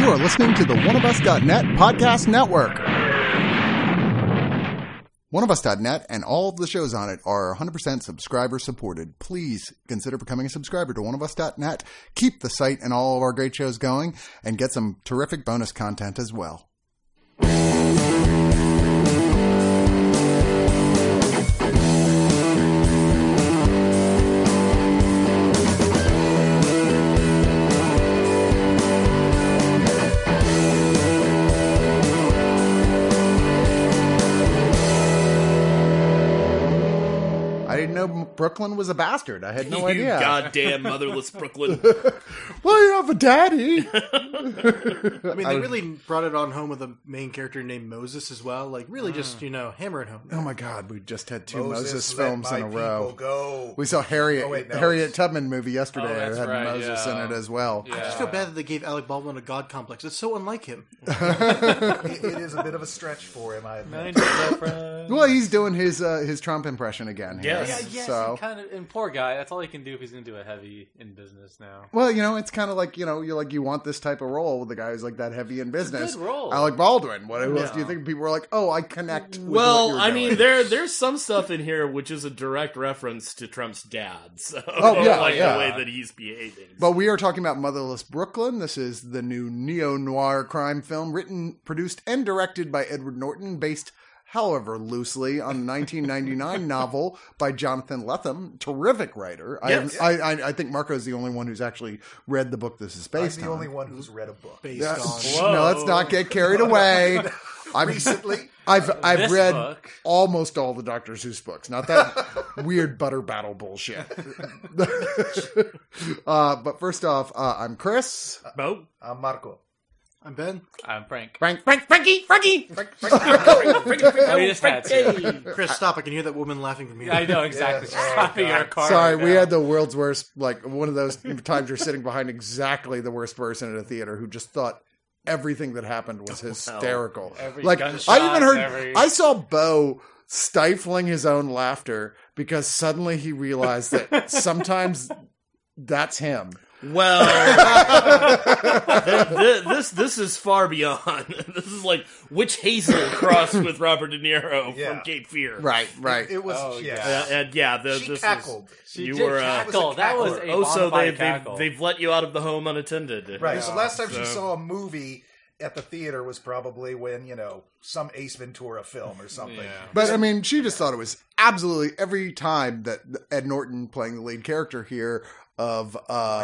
You are listening to the OneOfUs.net podcast network. OneOfUs.net and all of the shows on it are 100% subscriber supported. Please consider becoming a subscriber to OneOfUs.net. Keep the site and all of our great shows going and get some terrific bonus content as well. I didn't know Brooklyn was a bastard. I had no idea. You goddamn motherless Brooklyn. Well, you have a daddy. I mean, they really brought it on home with a main character named Moses as well. Like, really just, hammer it home. Oh my God, we just had two Moses Moses films let in a my row. people go. We saw Harriet, Oh, wait, no, Harriet it's- Tubman movie yesterday. Oh, It that's had right, Moses in yeah. it as well. I just feel bad that they gave Alec Baldwin a god complex. It's so unlike him. It is a bit of a stretch for him, I admit. Well, he's doing his Trump impression again. Here. Yes. Yes, So, and poor guy. That's all he can do if he's going to do a heavy in business now. well, it's kind of like you want this type of role with the guy who's like that heavy in business. good role. Alec Baldwin. What else do you think? People were like, oh, I connect. With what Well, you're I doing. mean, there's some stuff in here which is a direct reference to Trump's dad. So, yeah, like yeah. the way that he's behaving. But we are talking about Motherless Brooklyn. This is the new neo-noir crime film written, produced, and directed by Edward Norton, based, however loosely, on a 1999 novel by Jonathan Lethem. Terrific writer. Yes. I think Marco's the only one who's actually read the book this is I'm based the on. only one who's read a book. Based Yeah. on... No, let's not get carried away. Recently, I've This read book. almost all the Dr. Seuss books. Not that weird butter battle bullshit. But first off, I'm Chris. Bo? I'm Marco. I'm Ben. I'm Frank. Frankie! Oh, you just had to. Chris, stop. I can hear that woman laughing from here. I know exactly. She's stopping our car. Sorry, right we now. had the world's worst, like one of those times you're sitting behind exactly the worst person at a theater who just thought everything that happened was hysterical. Every Like gunshot, I even heard, every- I saw Bo stifling his own laughter because suddenly he realized that sometimes that's him. Well, this is far beyond. This is like Witch Hazel crossed with Robert De Niro Yeah. from Cape Fear. Right. It was, Oh, yeah. And yeah, She this cackled. She you did were, cackle. That was a oh, so bonafide cackle. they've let you out of the home unattended. Right. Yeah. So last time she So- saw a movie at the theater was probably when, some Ace Ventura film or something. Yeah. But I mean, she just thought it was absolutely every time that Ed Norton playing the lead character here of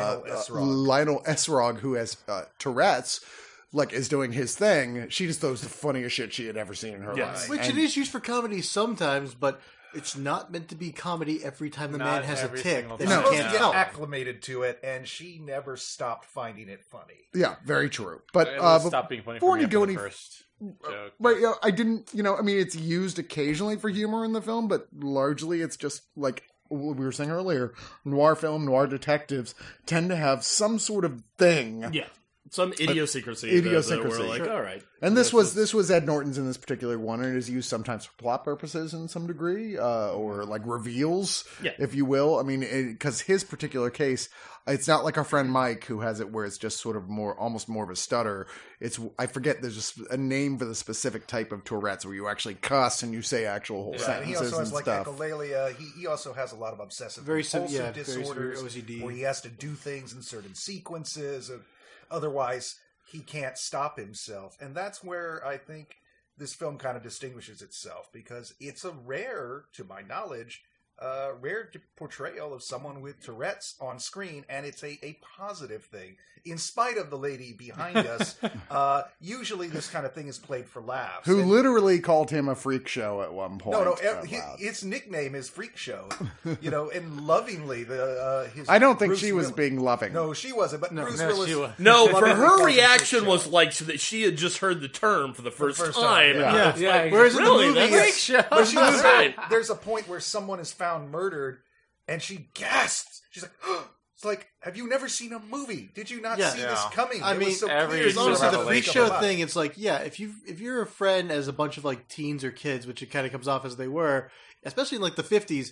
Lionel Esrog, who has Tourette's, like is doing his thing. She just thought it was the funniest shit she had ever seen in her life. Which it is used for comedy sometimes, but it's not meant to be comedy every time the Not man has a every tick single that time. you Supposed can't to get help. acclimated to it, and she never stopped finding it funny. Yeah, very true. But It will stop being funny before for me you go after any the first joke. But I didn't, I mean, it's used occasionally for humor in the film, but largely it's just like we were saying earlier, noir film, noir detectives tend to have some sort of thing. Yeah. Some idiosyncrasy. Idiosyncrasy. That we're like, all right. And this was Ed Norton's in this particular one, and it is used sometimes for plot purposes in some degree, or like reveals, Yeah. if you will. I mean, because his particular case, it's not like our friend Mike who has it where it's just sort of almost more of a stutter. I forget, there's just a name for the specific type of Tourette's where you actually cuss and you say actual whole Right. sentences He also has and like stuff. echolalia. He also has a lot of obsessive Very compulsive very disorders OCD. where he has to do things in certain sequences. Otherwise, he can't stop himself. And that's where I think this film kind of distinguishes itself, because it's a rare, to my knowledge, rare portrayal of someone with Tourette's on screen, and it's a positive thing. In spite of the lady behind us, usually this kind of thing is played for laughs. Who And- literally called him a freak show at one point. no, out loud. its nickname is Freak Show, and lovingly his. I don't think Bruce she was Willis- being loving. No, she wasn't. But Bruce no, Willis. she was. No, for lovingly her calls it reaction Freak was Show. like that she had just heard the term for the first first time. time, yeah. And it's Yeah, like, whereas in the really? movie, That's yes. Freak Show. But she was Right. There's a point where someone is found murdered, and she gasps. She's like, "It's like, have you never seen a movie? Did you not Yeah. see this Yeah. coming? I It mean, was so every clear. Because honestly, the revelation freak show thing, it's like, yeah, if you're a friend as a bunch of like teens or kids, which it kind of comes off as they were, especially in like the 50s,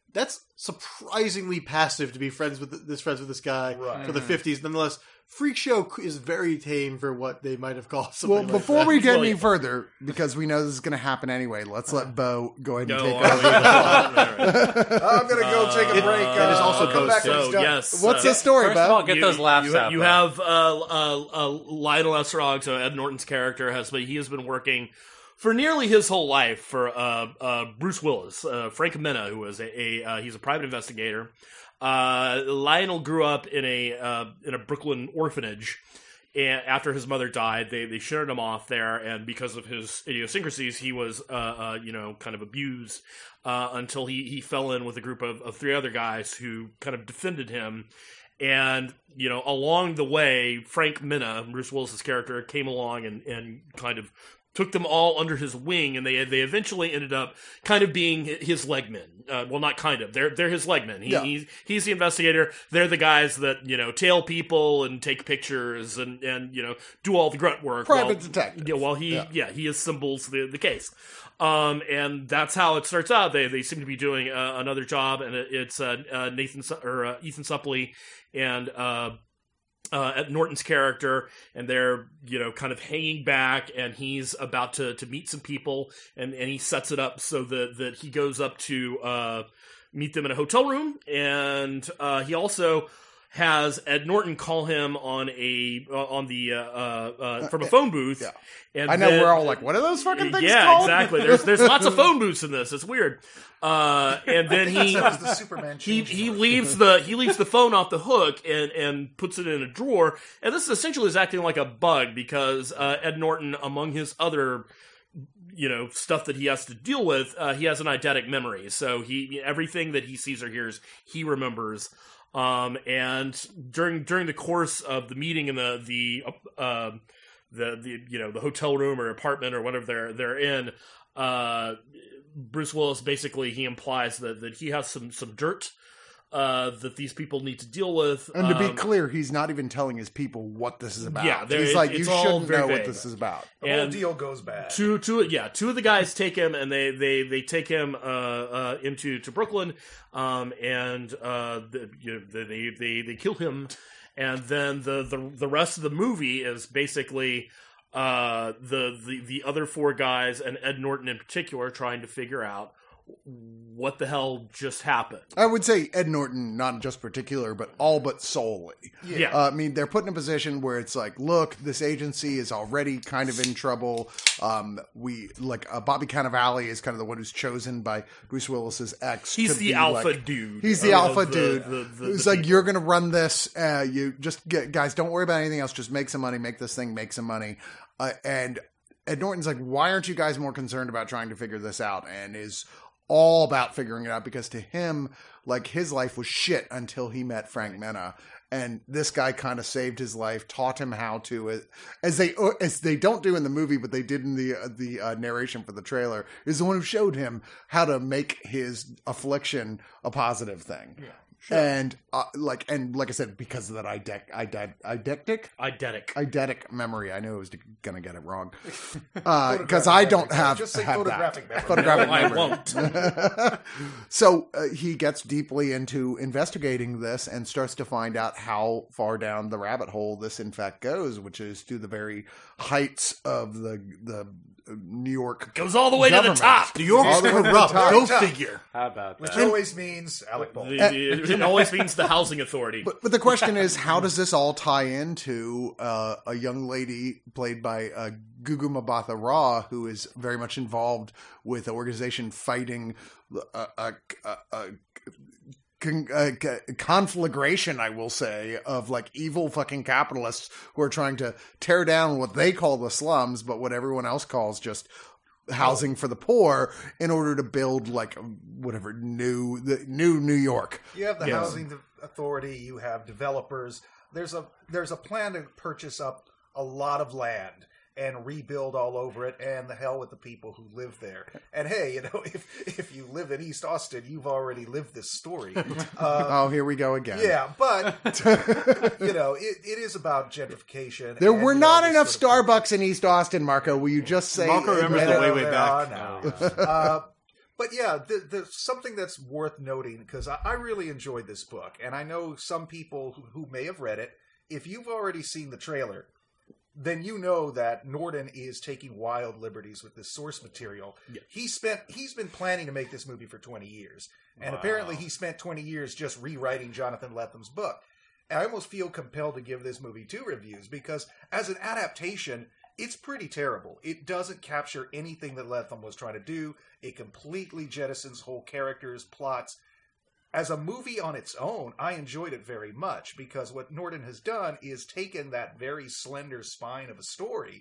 that's surprisingly passive to be friends with this guy for the 50s. Nonetheless, Freak Show is very tame for what they might have called something like before that. we get any further, because we know this is going to happen anyway, let's let Bo go ahead and take over. I'm going to go take a break. It is also come back when so, it's done. yes. What's the story, First of all, Bo? get those laughs out. You have Lionel Esrog, so Ed Norton's character has been working for nearly his whole life for Bruce Willis, Frank Minna, who is he's a private investigator. Lionel grew up in a Brooklyn orphanage. And after his mother died, they shared him off there, and because of his idiosyncrasies, he was kind of abused until he fell in with a group of 3 other guys who kind of defended him. And along the way, Frank Minna, Bruce Willis's character, came along and kind of took them all under his wing, and they eventually ended up kind of being his legmen. Well, not kind of. They're his legmen. He's the investigator. They're the guys that tail people and take pictures and do all the grunt work. Private detective. Yeah, while he assembles the case. And that's how it starts out. They seem to be doing another job, and it's Ethan Suplee and Ed Norton's character, and they're kind of hanging back, and he's about to meet some people, and he sets it up so that he goes up to meet them in a hotel room, and he also has Ed Norton call him from a phone booth. Yeah. And I know we're all like, what are those fucking things yeah, called? exactly. There's lots of phone booths in this. It's weird. And then That was the Superman he leaves the phone off the hook and puts it in a drawer. And this essentially is acting like a bug because Ed Norton, among his other stuff that he has to deal with, he has an eidetic memory. So everything that he sees or hears, he remembers. And during the course of the meeting in the hotel room or apartment or whatever they're in, Bruce Willis basically he implies that he has some dirt that these people need to deal with. And to be clear, he's not even telling his people what this is about. Yeah, he's like, you shouldn't know what vague. this is about. The whole deal goes bad. Two of the guys take him, and they take him into Brooklyn, and they kill him, and then the rest of the movie is basically the other 4 guys and Ed Norton in particular trying to figure out what the hell just happened. I would say Ed Norton, not just particular, but all but solely. Yeah. I mean, they're put in a position where it's like, look, this agency is already kind of in trouble. Bobby Cannavale is kind of the one who's chosen by Bruce Willis's ex. He's the alpha dude. He's the alpha dude. Who's like, you're going to run this. You just guys, don't worry about anything else. Just make some money. Make this thing make some money. And Ed Norton's like, why aren't you guys more concerned about trying to figure this out? And is all about figuring it out because to him, like, his life was shit until he met Frank Minna. And this guy kind of saved his life, taught him how to, as they don't do in the movie, but they did in the narration for the trailer, is the one who showed him how to make his affliction a positive thing. Yeah. Sure. And like I said, because of that eidetic memory, I knew I was gonna get it wrong because I don't have just say have photographic that. memory. Photographic No, memory. I won't. So he gets deeply into investigating this and starts to find out how far down the rabbit hole this in fact goes, which is to the very heights of the New York Goes all the way government. to the top. New York's corrupt. Go figure. How about Which that? always means Alec Baldwin. It always means the housing authority. But the question is, how does this all tie into a young lady played by Gugu Mbatha Raw, who is very much involved with an organization fighting conflagration, I will say, of like evil fucking capitalists who are trying to tear down what they call the slums, but what everyone else calls just housing for the poor in order to build like whatever new New York. You have the housing authority. You have developers. There's a plan to purchase up a lot of land and rebuild all over it, and the hell with the people who live there. And hey, if you live in East Austin, you've already lived this story. Oh, here we go again. Yeah, but it is about gentrification. There were not this enough sort of- Starbucks in East Austin, Marco. Will you just say? Marco remembers No, the way there back. are now. But yeah, there's something that's worth noting, because I really enjoyed this book, and I know some people who may have read it. If you've already seen the trailer, then you know that Norton is taking wild liberties with this source material. Yeah. He's been planning to make this movie for 20 years, and apparently he spent 20 years just rewriting Jonathan Lethem's book. And I almost feel compelled to give this movie 2 reviews, because as an adaptation, it's pretty terrible. It doesn't capture anything that Lethem was trying to do. It completely jettisons whole characters, plots. As a movie on its own, I enjoyed it very much, because what Norton has done is taken that very slender spine of a story.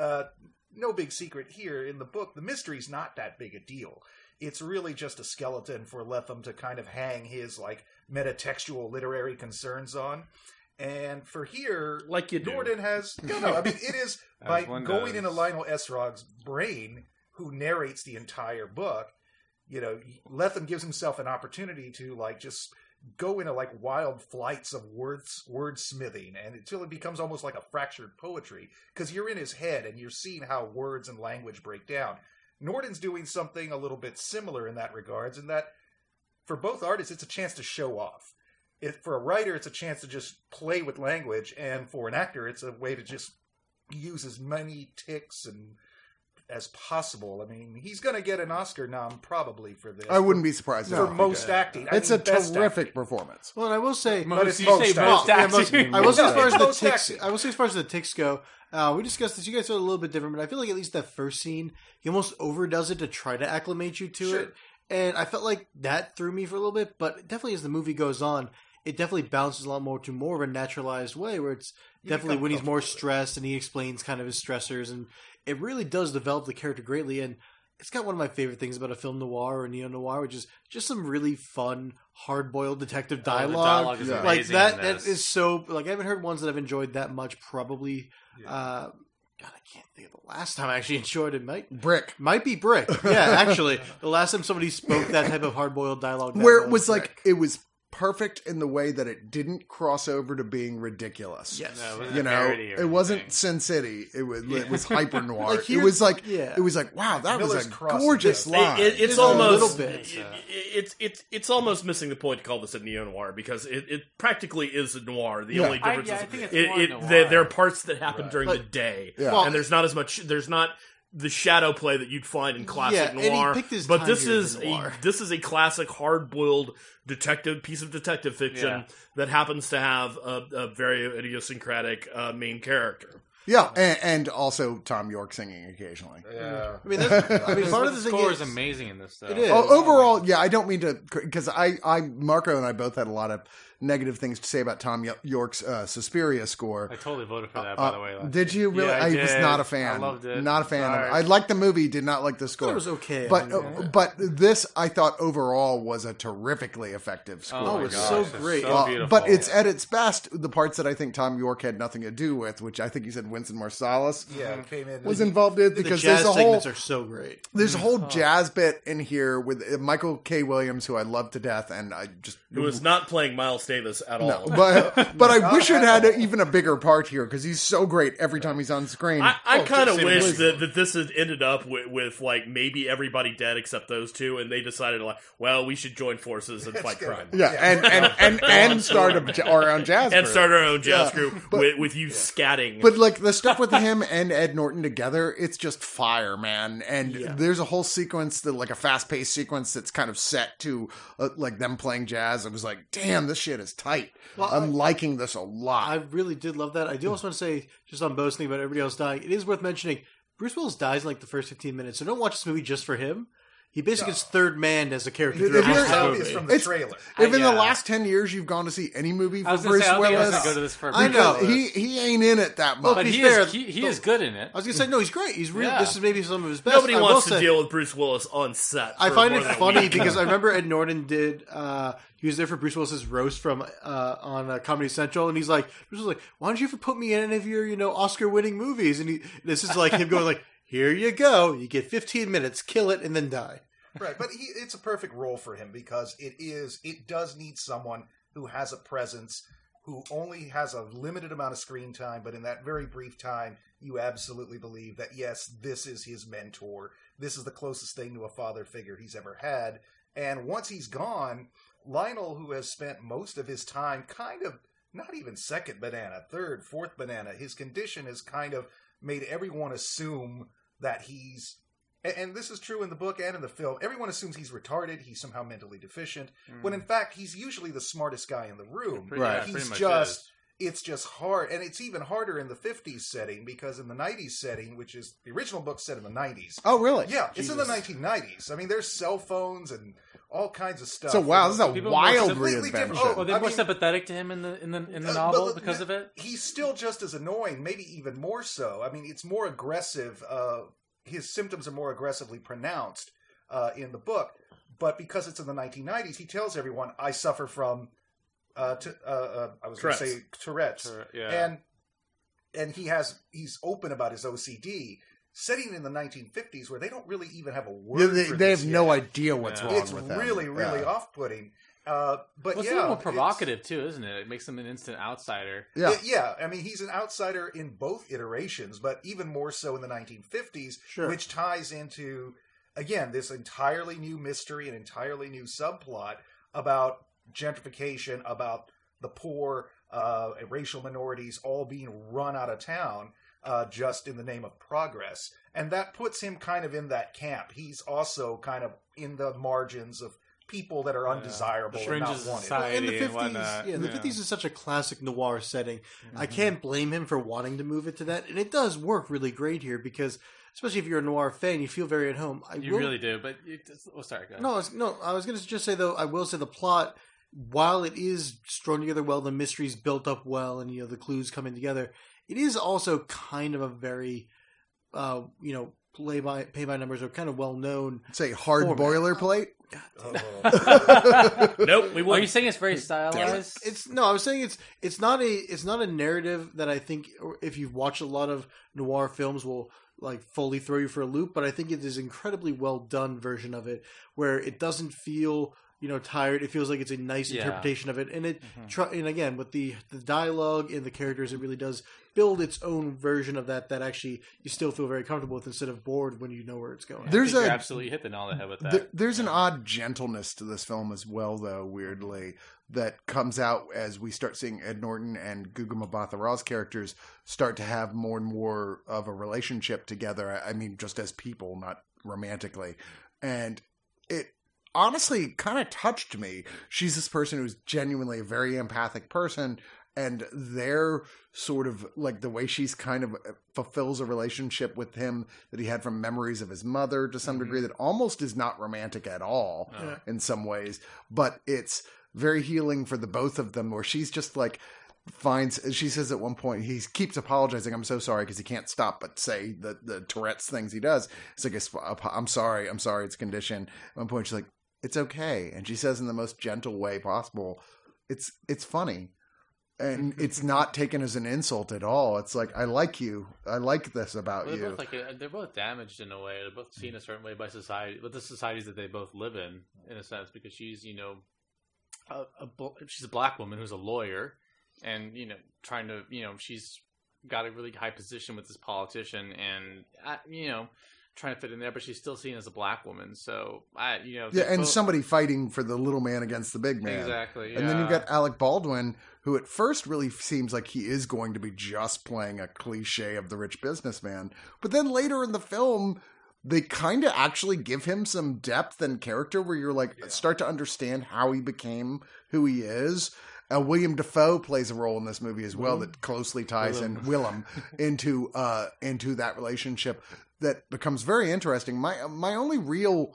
No big secret here. In the book, the mystery's not that big a deal. It's really just a skeleton for Lethem to kind of hang his, like, metatextual literary concerns on. And for here, like you do. Norton has... No, I mean, it is by going into Lionel Esrog's brain, who narrates the entire book. You know, Lethem gives himself an opportunity to, like, just go into, like, wild flights of wordsmithing, and until it becomes almost like a fractured poetry, because you're in his head, and you're seeing how words and language break down. Norton's doing something a little bit similar in that regards, in that, for both artists, it's a chance to show off. For a writer, it's a chance to just play with language, and for an actor, it's a way to just use as many ticks and as possible. I mean, he's going to get an Oscar nom probably for this. I wouldn't be surprised for most acting. It's a terrific performance. Well, and I will say, most acting. I will say as far as the ticks. I will say as far as the ticks go. We discussed this. You guys are a little bit different, but I feel like at least that first scene, he almost overdoes it to try to acclimate you to it, and I felt like that threw me for a little bit. But definitely as the movie goes on, it definitely bounces a lot more to more of a naturalized way, where it's definitely when he's more stressed and he explains kind of his stressors, and it really does develop the character greatly. And it's got one of my favorite things about a film noir or neo-noir, which is just some really fun, hard-boiled detective dialogue. The dialogue is like that is so, like, I haven't heard ones that I've enjoyed that much probably. God, I can't think of the last time I actually enjoyed it. Might be Brick. Yeah, actually, the last time somebody spoke that type of hard-boiled dialogue, where it was like it was perfect in the way that it didn't cross over to being ridiculous. Yes, no, it wasn't Sin City. It was hyper noir. Like it was like wow, that Miller's was a gorgeous line. It's almost it's almost missing the point to call this a neo noir, because it practically is a noir. The only difference I think is there are parts that happen during the day, and there's not as much. There's not the shadow play that you'd find in classic noir. But this is a classic hard-boiled piece of detective fiction that happens to have a very idiosyncratic main character. Yeah, and also Tom York singing occasionally. Yeah, I mean, part of the score is amazing in this stuff. It is. Overall, yeah, I don't mean to, because Marco and I both had a lot of negative things to say about Tom York's Suspiria score. I totally voted for that, by the way. Did you really? Yeah, I was not a fan. I loved it. Not a fan of it. I liked the movie, did not like the score. It was okay. But this, I thought, overall was a terrifically effective score. Oh, it was so great. So beautiful. But it's at its best, the parts that I think Tom York had nothing to do with, which I think you said Winston Marsalis came in. was involved in, because the jazz there's a segments whole, are so great. There's a whole jazz bit in here with Michael K. Williams, who I love to death, and I just... Who was not playing Miles Davis at all. No, but I wish it had even a bigger part here, because he's so great every time he's on screen. I kind of wish that this had ended up with like maybe everybody dead except those two, and they decided, like, well, we should join forces and fight crime. Yeah, and start our own jazz group. And start our own jazz group with you scatting. But like the stuff with him and Ed Norton together, it's just fire, man. And there's a whole sequence, like a fast-paced sequence that's kind of set to like them playing jazz. I was like, damn, this shit is tight. Well, I'm liking this a lot. I really did love that. I do also want to say, just on boasting about everybody else dying, it is worth mentioning, Bruce Willis dies in like the first 15 minutes, so don't watch this movie just for him. He basically gets third man as a character. It's obvious from the trailer. If in the last 10 years you've gone to see any movie for Bruce Willis, go to this for I know he ain't in it that much. But he is good in it. I was gonna say no, he's great. He's really. This is maybe some of his best. Nobody wants to deal with Bruce Willis on set. I find it funny because I remember Ed Norton did. He was there for Bruce Willis's roast from on Comedy Central, and he's like, Bruce was like, "Why don't you ever put me in any of your Oscar-winning movies?" And this is like him going like, "Here you go, you get 15 minutes, kill it, and then die." Right, but it's a perfect role for him, because it does need someone who has a presence, who only has a limited amount of screen time, but in that very brief time, you absolutely believe that, yes, this is his mentor. this is the closest thing to a father figure he's ever had. And once he's gone, Lionel, who has spent most of his time kind of not even second banana, third, fourth banana, his condition has kind of made everyone assume that he's, and this is true in the book and in the film, everyone assumes he's retarded, he's somehow mentally deficient, when in fact he's usually the smartest guy in the room. Right. He's just, it's just hard, and it's even harder in the 50s setting, because in the 90s setting, which is, the original book set in the 90s. Oh, really? Yeah, it's in the 1990s. I mean, there's cell phones and all kinds of stuff. So wow, this is a People wild completely reinvention. different. Well, they're I more mean- sympathetic to him in the novel because of it. He's still just as annoying, maybe even more so. I mean, it's more aggressive. His symptoms are more aggressively pronounced in the book. But because it's in the 1990s, he tells everyone, I suffer from, I was going to say Tourette's. Yeah. And he's open about his OCD. Setting in the 1950s, where they don't really even have a word Yeah, for they this have no yet. idea what's wrong It's with them. really, really Yeah. off-putting. But Well, it's a little more provocative too, isn't it? It makes him an instant outsider. Yeah. Yeah, I mean, he's an outsider in both iterations, but even more so in the 1950s, Sure. which ties into, again, this entirely new mystery, an entirely new subplot about gentrification, about the poor, racial minorities all being run out of town just in the name of progress. And that puts him kind of in that camp. He's also kind of in the margins of people that are undesirable and not Fringes of wanted. society. In the and 50s, whatnot. the Yeah. 50s is such a classic noir setting. I can't blame him for wanting to move it to that, and it does work really great here because, especially if you're a noir fan, you feel very at home. You really do, but sorry, go ahead. I was going to just say though, I will say the plot, while it is strung together well, the mystery's built up well, and the clues coming together, it is also kind of a very, pay by numbers or kind of well known. Say hard Format. boilerplate. Nope, we Are you wouldn't. saying it's very stylized? I was saying it's not a narrative that I think, or if you've watched a lot of noir films, will like fully throw you for a loop. But I think it is incredibly well done version of it, where it doesn't feel tired. It feels like it's a nice interpretation of it, and it and again with the dialogue and the characters, it really does build its own version of that actually you still feel very comfortable with instead of bored when you know where it's going. I There's think you a absolutely hit the nail on the head with that. there's an odd gentleness to this film as well, though, weirdly, that comes out as we start seeing Ed Norton and Gugu Mbatha-Raw's characters start to have more and more of a relationship together. I mean, just as people, not romantically. And it honestly kind of touched me. She's this person who's genuinely a very empathic person, and they're sort of like the way she's kind of fulfills a relationship with him that he had from memories of his mother to some degree that almost is not romantic at all in some ways, but it's very healing for the both of them, where she's just like she says at one point, he keeps apologizing, I'm so sorry, because he can't stop but say the Tourette's things he does. It's like, I'm sorry, it's a condition. At one point she's like, it's okay. And she says in the most gentle way possible, it's funny. And it's not taken as an insult at all. It's like, I like you. I like this about you. They're both damaged in a way. They're both seen a certain way by society, but the societies that they both live in a sense, because she's, she's a black woman who's a lawyer, and trying to, she's got a really high position with this politician, and trying to fit in there, but she's still seen as a black woman. So somebody fighting for the little man against the big man. Exactly. And then you've got Alec Baldwin, who at first really seems like he is going to be just playing a cliche of the rich businessman, but then later in the film, they kind of actually give him some depth and character where you're like, start to understand how he became who he is. William Dafoe plays a role in this movie as well that closely ties in Willem into that relationship that becomes very interesting. My only real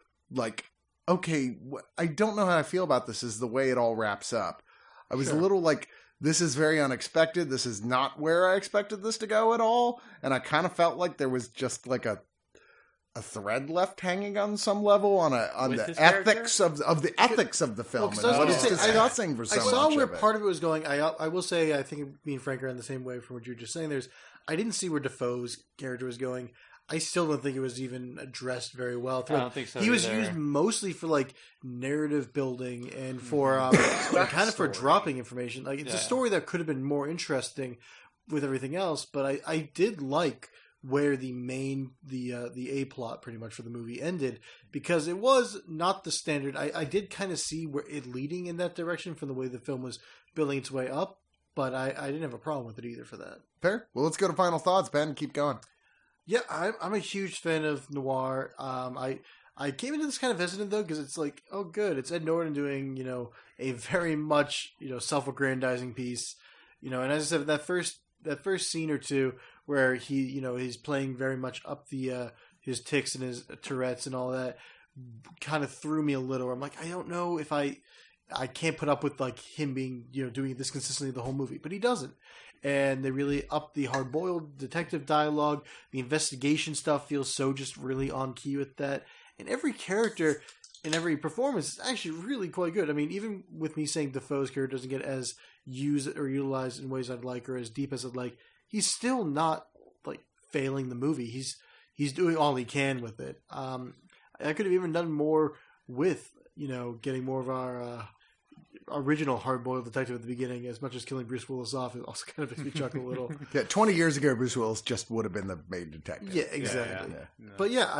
I don't know how I feel about this is the way it all wraps up. I was a little like, this is very unexpected. This is not where I expected this to go at all, and I kind of felt like there was just like a thread left hanging on some level on the ethics of the ethics of the film. Well, and what it's discussing for so much. I saw where of it. part of it was going. I will say, I think me and Frank are in the same way from what you were just saying. I didn't see where Defoe's character was going. I still don't think it was even addressed very well. I don't think so. He was used mostly for narrative building and for kind of for dropping information. It's a story that could have been more interesting with everything else. But I did like where the A plot pretty much for the movie ended, because it was not the standard. I did kind of see where it leading in that direction from the way the film was building its way up, but I didn't have a problem with it either for that. Fair. Well, let's go to final thoughts, Ben. Keep going. Yeah, I'm a huge fan of noir. I came into this kind of hesitant though, because it's like, oh, good, it's Ed Norton doing, a very much, self-aggrandizing piece, and as I said, that first scene or two where he, he's playing very much up the his tics and his Tourette's and all that, kind of threw me a little. I'm like, I don't know if I can't put up with like him being, doing this consistently the whole movie, but he doesn't. And they really up the hard-boiled detective dialogue. The investigation stuff feels so just really on key with that. And every character in every performance is actually really quite good. I mean, even with me saying Defoe's character doesn't get as used or utilized in ways I'd like or as deep as I'd like, he's still not like failing the movie. He's doing all he can with it. I could have even done more with, getting more of our original hard-boiled detective at the beginning, as much as killing Bruce Willis off. It also kind of makes me chuckle a little. Yeah, 20 years ago, Bruce Willis just would have been the main detective. Yeah, exactly. Yeah. But yeah,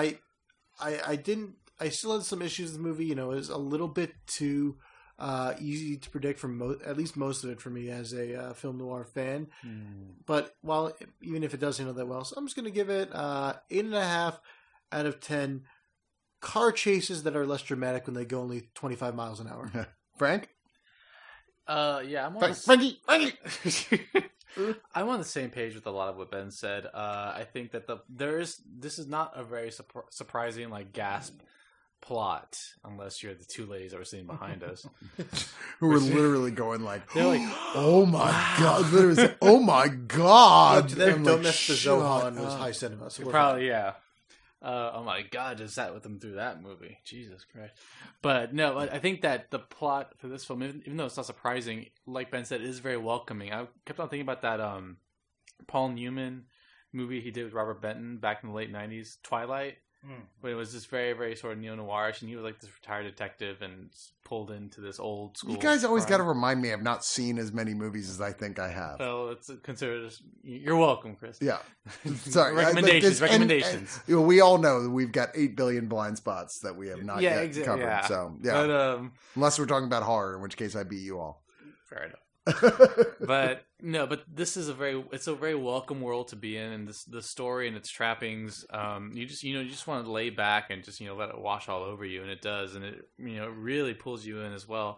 I still had some issues with the movie. It was a little bit too easy to predict from at least most of it for me as a film noir fan. But even if it does handle that well, so I'm just going to give it 8.5 out of 10 car chases that are less dramatic when they go only 25 miles an hour. Frank? Yeah, Frankie! I'm on the same page with a lot of what Ben said. I think that this is not a very surprising like gasp plot, unless you're the two ladies that were sitting behind us, who were literally going like, they're like, "Oh my god!" Literally, "Oh my god!" To them, Don't Mess the Zohan was high cinema. So probably, yeah. Oh my god, just sat with them through that movie. Jesus Christ. But no, I think that the plot for this film, even though it's not surprising, like Ben said, it is very welcoming. I kept on thinking about that Paul Newman movie he did with Robert Benton back in the late 90s, Twilight. But it was just very, very sort of neo-noirish, and he was like this retired detective and pulled into this old school. You guys always got to remind me I've not seen as many movies as I think I have. So it's considered. You're welcome, Chris. Yeah. Sorry. recommendations. And, we all know that we've got 8 billion blind spots that we have not yet covered. Yeah. So, yeah. But, unless we're talking about horror, in which case I beat you all. Fair enough. But this is a very welcome world to be in, and the story and its trappings. You just want to lay back and just let it wash all over you, and it does, and it it really pulls you in as well.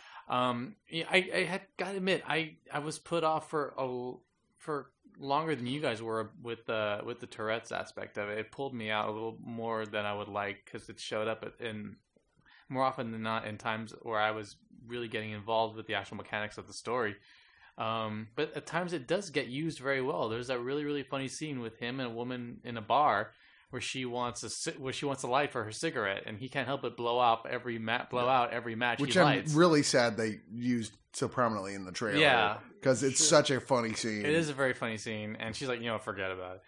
I had got to admit, I was put off for longer than you guys were with the Tourette's aspect of it. It pulled me out a little more than I would like, because it showed up in more often than not in times where I was really getting involved with the actual mechanics of the story. But at times it does get used very well. There's that really, really funny scene with him and a woman in a bar where she wants a light for her cigarette, and he can't help but blow out every match Which he lights. I'm really sad they used so prominently in the trailer. Yeah. Because it's such a funny scene. It is a very funny scene, and she's like, forget about it.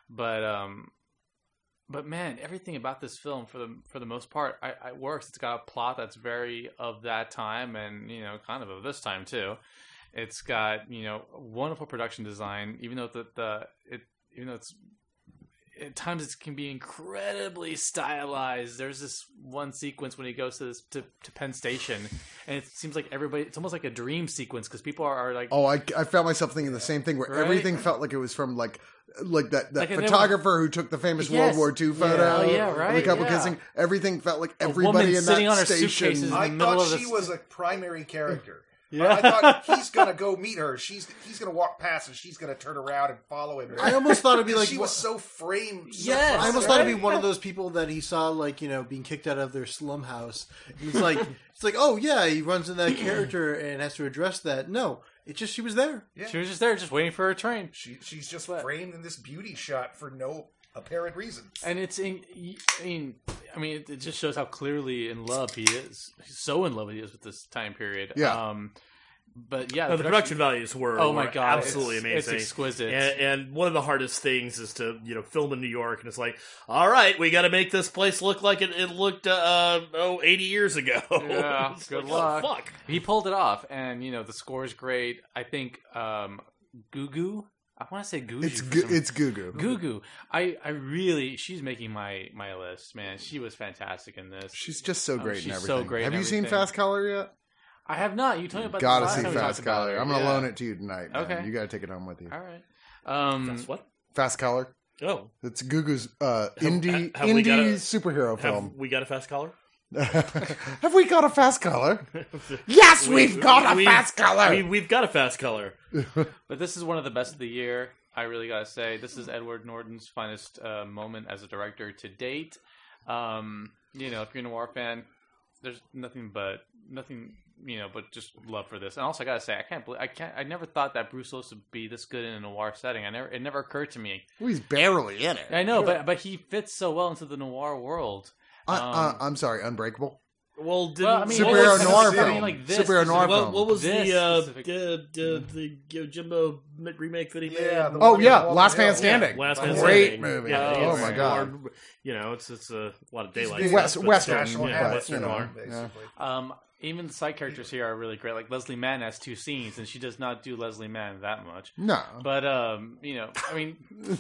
But man, everything about this film, for the most part, it works. It's got a plot that's very of that time, and kind of this time too. It's got wonderful production design, even though it's at times it can be incredibly stylized. There's this one sequence when he goes to Penn Station, and it seems like it's almost like a dream sequence, because people are like, oh, I found myself thinking the same thing, where right? Everything felt like it was from like that photographer who took the famous Yes. World War II photo of the couple kissing. Everything felt like everybody in sitting that on her station. suitcases. I in the middle thought of she the- was a primary character. Yeah. I thought he's gonna go meet her. He's gonna walk past, and she's gonna turn around and follow him. I almost thought it'd be like she was so framed. So Yes. I almost right? thought it'd be one of those people that he saw, like, being kicked out of their slum house. And it's like, oh yeah, he runs in that character and has to address that. No, it's just she was there. Yeah. She was just there, just waiting for her train. She's just framed in this beauty shot for no apparent reason. And it just shows how clearly in love he is. He's so in love he is with this time period. Yeah. But yeah, No, the production values were my God, absolutely amazing. It's exquisite. And one of the hardest things is to film in New York, and it's like, all right, we got to make this place look like it looked 80 years ago. Yeah, It's good like, luck. Oh, fuck. He pulled it off, and the score is great. I think Gugu, I want to say Gugu. It's Gugu. Gugu. I really, she's making my list, man. She was fantastic in this. She's just so great in she's everything. so great Have in you seen everything. Fast Color yet? I have not. You told me about Gotta this last see time we Fast talked about Color. her. I'm gonna Yeah. loan it to you tonight. Man. Okay. You gotta take it home with you. All right. That's what? Fast Color. Oh, It's Gugu's indie have we got a- superhero have film. we got a fast collar? Have we got a Fast Color? Yes, we've got a Fast Color. We've got a fast color. But this is one of the best of the year. I really gotta say, this is Edward Norton's finest moment as a director to date. You know, if you're a noir fan, there's nothing, you know, but just love for this. And also, I gotta say, I never thought that Bruce Willis would be this good in a noir setting. It never occurred to me. Well, he's barely in it. I know, but he fits so well into the noir world. I'm sorry, Unbreakable. Well, didn't Well, I mean, Superhero what was- noir I mean, film. like this Superhero noir specific- film. what was This the Jimbo remake that he made? Yeah, the Oh one yeah, in Last Man Walking Hill. Standing. Last Man Great Standing. movie. Yeah, oh it's my god. noir, you know, it's a lot of daylight. He's stuff, West, but Western, still, National yeah, Habit, Western you know, noir. basically. Even the side characters here are really great. Like Leslie Mann has 2 scenes, and she does not do Leslie Mann that much. No. But you know, I mean,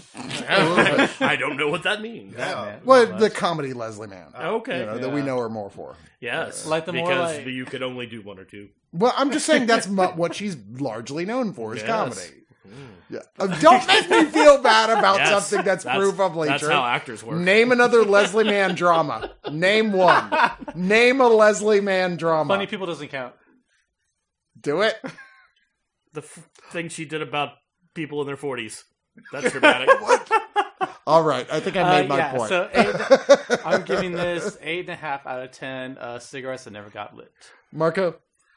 I don't know what that means. Yeah. Well, the comedy Leslie Mann. Okay. You know, that we know her more for. Yes. Like the more because like- you could only do one or two. Well, I'm just saying that's what she's largely known for is Yes. comedy. Yeah. Don't make me feel bad about Yes. something that's proofably That's true. how actors work. Name another Leslie Mann drama. Name one. Name a Leslie Mann drama. Funny People doesn't count. Do it. The thing she did about people in their 40s. That's dramatic. All right. I think I made my yeah, point. So I'm giving this 8.5 out of 10 cigarettes that never got lit. Marco?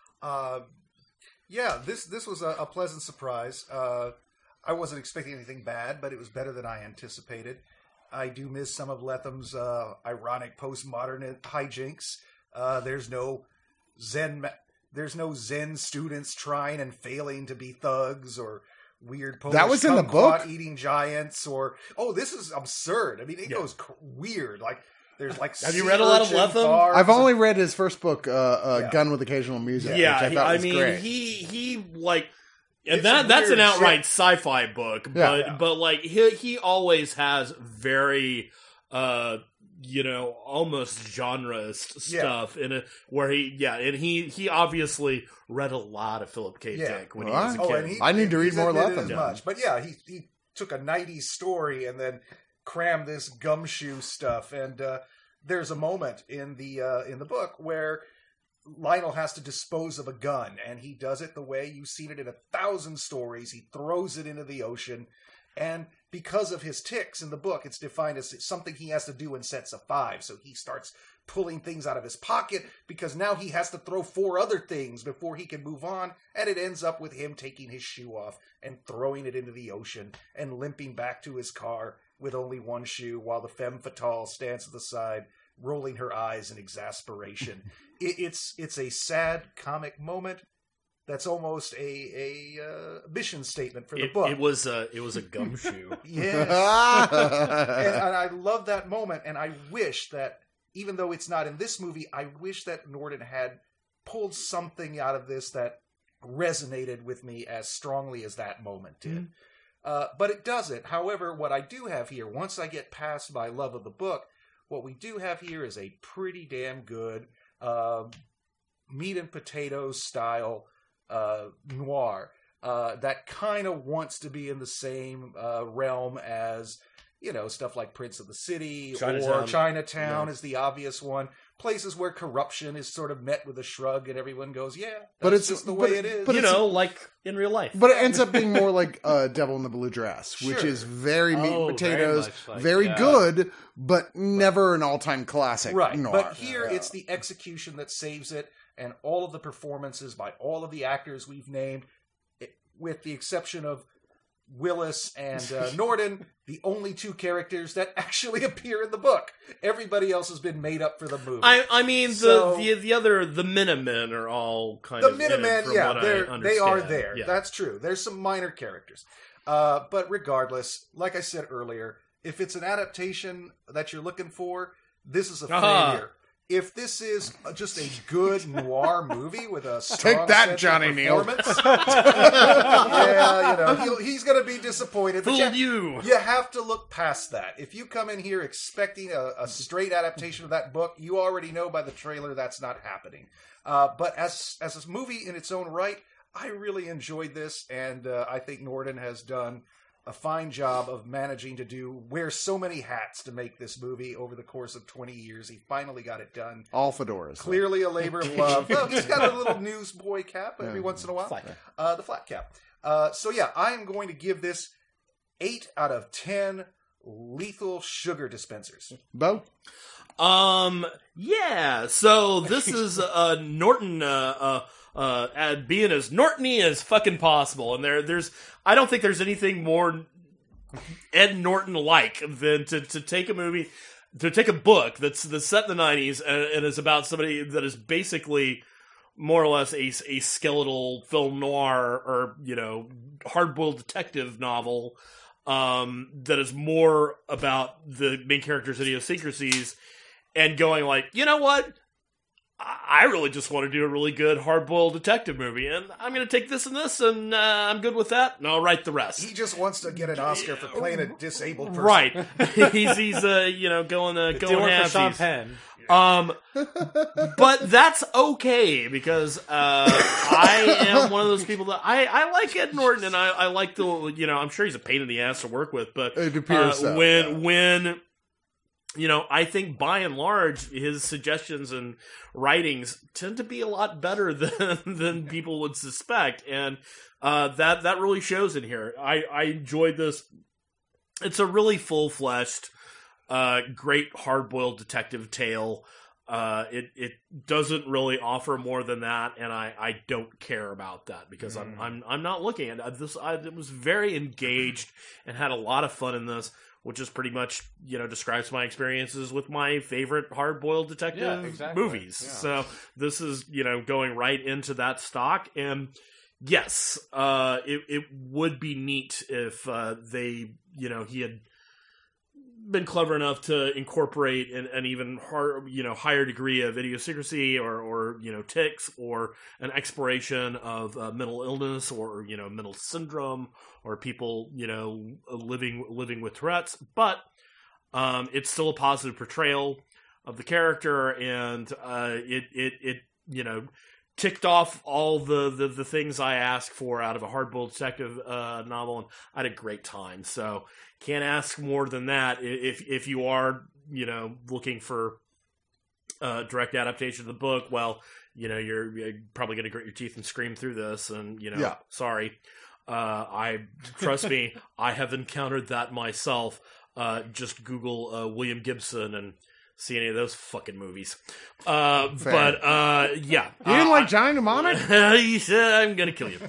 Yeah, this was a pleasant surprise. I wasn't expecting anything bad, but it was better than I anticipated. I do miss some of Letham's ironic postmodern hijinks. There's no Zen students trying and failing to be thugs or weird Polish That was in the book? eating giants or this is absurd. I mean, it goes weird. Like there's like Have you read a lot of sea urchin Letham? bars I've and- only read his first book, Gun with Occasional Music, Yeah, which I thought was great. he like, and It's that's an weird outright shit. sci-fi book, Yeah. but like he always has very almost genreist stuff in it where he obviously read a lot of Philip K. Yeah. Dick when he was a Oh, kid. and I need to read he's more admitted Letham. as Yeah. much. But yeah, he took a 90s story and then crammed this gumshoe stuff. And there's a moment in the book where Lionel has to dispose of a gun, and he does it the way you've seen it in 1,000 stories. He throws it into the ocean, and because of his tics in the book, it's defined as something he has to do in sets of 5. So he starts pulling things out of his pocket because now he has to throw 4 other things before he can move on, and it ends up with him taking his shoe off and throwing it into the ocean and limping back to his car with only one shoe while the femme fatale stands at the side rolling her eyes in exasperation. It's a sad comic moment that's almost a mission statement for the book. It was a gumshoe. Yes. and I love that moment, and I wish that, even though it's not in this movie, I wish that Norton had pulled something out of this that resonated with me as strongly as that moment did. But it doesn't. However, what I do have here, once I get past my love of the book, what we do have here is a pretty damn good meat and potatoes style noir that kind of wants to be in the same realm as, stuff like Prince of the City or Chinatown is the obvious one. Places where corruption is sort of met with a shrug and everyone goes, yeah, that's But it's just the way it is. but Like in real life. But it ends up being more like Devil in the Blue Dress, which Sure. is very meat Oh, and very potatoes, much like very that. good, but never an all-time classic Right, noir. but here it's the execution that saves it, and all of the performances by all of the actors we've named, with the exception of Willis and Norton, the only 2 characters that actually appear in the book. Everybody else has been made up for the movie. I mean, So- the Minutemen are all kind The of in it, Minutemen, from yeah, what I they are understand. there. Yeah. That's true. There's some minor characters. But regardless, like I said earlier, if it's an adaptation that you're looking for, this is a failure. if this is just a good noir movie with a strong Take that, sense Johnny of Neal. performance, yeah, he's going to be disappointed. But Fooled you. You have to look past that. If you come in here expecting a straight adaptation of that book, you already know by the trailer that's not happening. But as a movie in its own right, I really enjoyed this, and I think Norton has done a fine job of managing to wear so many hats to make this movie over the course of 20 years. He finally got it done. All fedoras. Clearly a labor of love. Well, he's got a little newsboy cap every once in a while. The flat cap. So yeah, I am going to give this 8 out of 10 lethal sugar dispensers. Bo? Yeah. So this is Norton being as Norton-y as fucking possible, and there's I don't think there's anything more Ed Norton-like than to take a movie, to take a book that's set in the 90s and is about somebody that is basically more or less a skeletal film noir or, hard-boiled detective novel that is more about the main character's idiosyncrasies and going like, you know what? I really just want to do a really good hard-boiled detective movie, and I'm going to take this and this, and I'm good with that, and I'll write the rest. He just wants to get an Oscar for playing a disabled person. Right. he's going for Sean halfsies. Penn. But that's okay, because I am one of those people that I like Ed Norton, and I like the, I'm sure he's a pain in the ass to work with, but It appears so, when I think by and large his suggestions and writings tend to be a lot better than people would suspect, and that really shows in here. I enjoyed this. It's a really full-fleshed, great hard-boiled detective tale. It doesn't really offer more than that, and I don't care about that because I'm not looking at this. I was very engaged and had a lot of fun in this, which is pretty much, describes my experiences with my favorite hard-boiled detective movies. Yeah. So this is, going right into that stock. And yes, it would be neat if they, he had been clever enough to incorporate an even higher degree of idiosyncrasy or tics or an exploration of mental illness or mental syndrome or people living with Tourette's, but it's still a positive portrayal of the character, and it ticked off all the things I asked for out of a hard-boiled detective novel, and I had a great time. So can't ask more than that. If you are looking for direct adaptation of the book, well, you're probably going to grit your teeth and scream through this, and sorry. Trust me, I have encountered that myself. Just Google William Gibson and see any of those fucking movies. Yeah. You didn't like Johnny Mnemonic? He said, I'm going to kill you.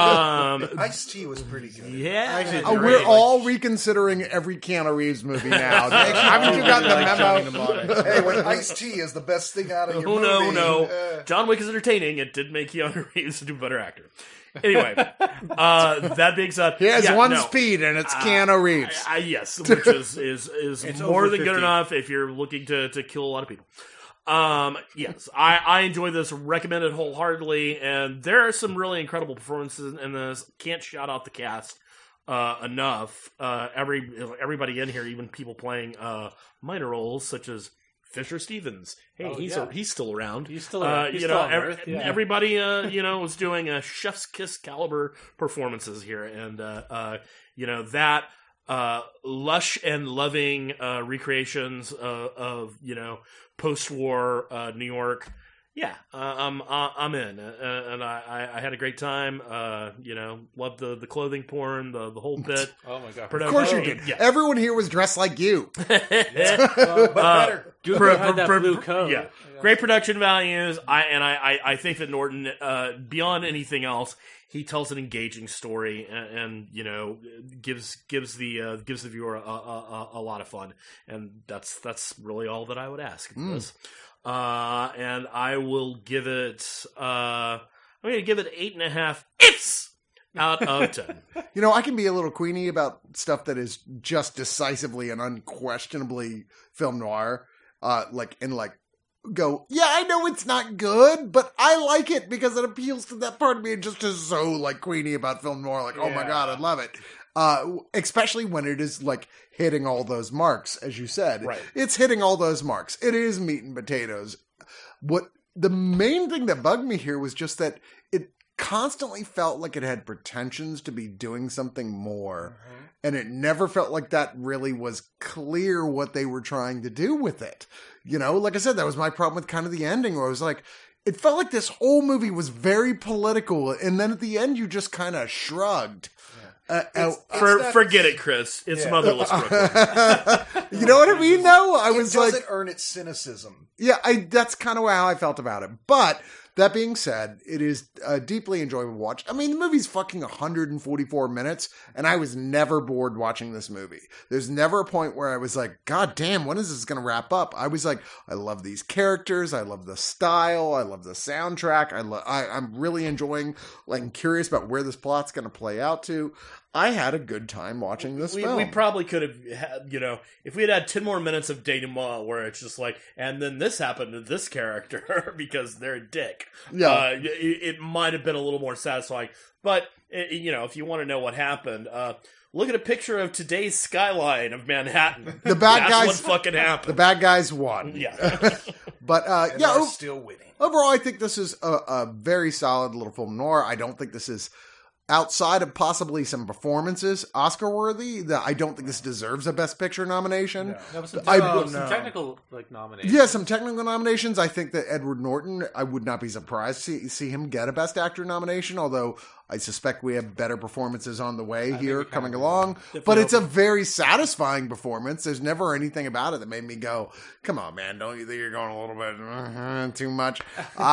Ice-T was pretty good. Yeah. We're all reconsidering every Keanu Reeves movie now. Haven't you gotten the memo? Hey, when Ice-T is the best thing out of your movie. No. John Wick is entertaining. It did make Keanu Reeves a better actor. Anyway, that being said, he has speed, and it's Keanu Reeves. Yes, which is more than good enough if you're looking to kill a lot of people. Yes, I enjoy this. Recommend it wholeheartedly, and there are some really incredible performances in this. Can't shout out the cast enough. Everybody in here, even people playing minor roles such as Fisher Stevens. Hey, he's still around. He's still around. Everybody, was doing chef's kiss caliber performances here, and that lush and loving recreations of post-war New York. Yeah, I'm in, and I had a great time. Loved the clothing porn, the whole bit. Oh my god! Of course you did. Yeah. Everyone here was dressed like you. But better. Blue coat. Yeah, great production values. I think that Norton, beyond anything else, he tells an engaging story and gives the viewer a lot of fun, and that's really all that I would ask of this. And I will give it. I'm going to give it 8.5 ifs out of 10. I can be a little queenie about stuff that is just decisively and unquestionably film noir, like go, yeah, I know it's not good, but I like it because it appeals to that part of me and just is so like Queenie about film noir. Like, oh my God, I love it. Especially when it is like hitting all those marks, as you said. Right. It's hitting all those marks. It is meat and potatoes. What the main thing that bugged me here was just that it constantly felt like it had pretensions to be doing something more. Mm-hmm. And it never felt like that really was clear what they were trying to do with it. You know, like I said, that was my problem with kind of the ending where I was like, it felt like this whole movie was very political. And then at the end, you just kind of shrugged. Forget it, Chris. It's Motherless Brooklyn. You know what I mean, though? It doesn't earn its cynicism. Yeah, that's kind of how I felt about it. But that being said, it is a deeply enjoyable watch. I mean, the movie's fucking 144 minutes, and I was never bored watching this movie. There's never a point where I was like, God damn, when is this going to wrap up? I was like, I love these characters. I love the style. I love the soundtrack. I'm really enjoying, like, curious about where this plot's going to play out to. I had a good time watching this film. We probably could have had, if we had 10 more minutes of denouement where it's just like, and then this happened to this character because they're a dick. Yeah. It might have been a little more satisfying. But, if you want to know what happened, look at a picture of today's skyline of Manhattan. The bad guys. That's what fucking happened. The bad guys won. Yeah. But, are still winning. Overall, I think this is a very solid little film noir. I don't think this is, outside of possibly some performances, Oscar-worthy. I don't think this deserves a Best Picture nomination. No, some technical nominations. Yeah, some technical nominations. I think that Edward Norton, I would not be surprised to see him get a Best Actor nomination, although I suspect we have better performances on the way here coming along. But it's a very satisfying performance. There's never anything about it that made me go, come on, man, don't you think you're going a little bit too much?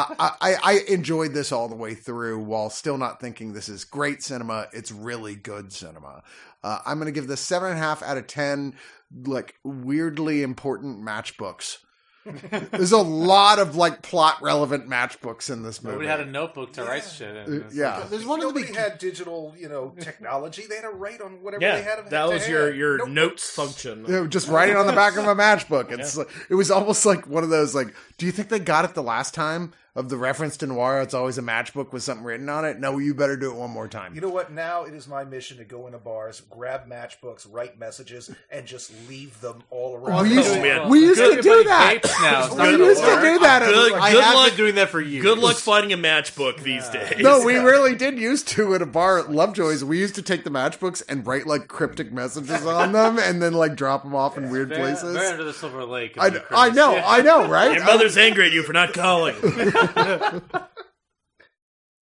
I enjoyed this all the way through while still not thinking this is great cinema. It's really good cinema. I'm going to give this 7.5 out of 10, like, weirdly important matchbooks. There's a lot of like plot relevant matchbooks in this movie. Nobody had a notebook to write shit in. Yeah, there's one of them had digital, technology. They had to write on whatever they had. That was your notes function. Just writing on the back of a matchbook. It's like, it was almost like one of those like, do you think they got it the last time? Of the reference to noir, it's always a matchbook with something written on it. No, you better do it one more time. You know what? Now it is my mission to go into bars, grab matchbooks, write messages, and just leave them all around. We used to do that. We used to do that. I have been doing that for years. Good luck finding a matchbook these days. No, we really did used to at a bar at Lovejoy's. We used to take the matchbooks and write like cryptic messages on them, and then like drop them off in weird places. Very under the Silver Lake. I know, right? Your mother's angry at you for not calling.